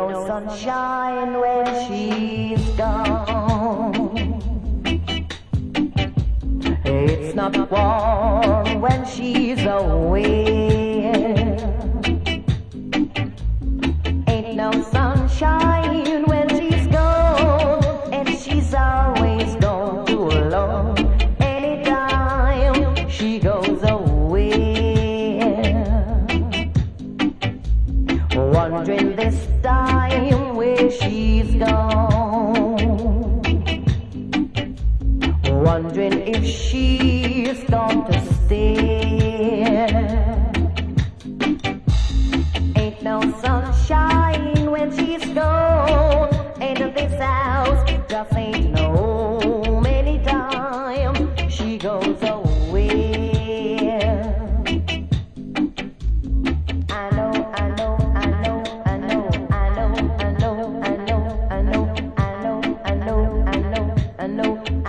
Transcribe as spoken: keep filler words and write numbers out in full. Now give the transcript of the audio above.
no sunshine when she's gone. It's not warm when she's away. Ain't no sunshine when she's gone, and she's always gone too alone. Anytime she goes away, wondering this time where she's gone, wondering if she's going to stay.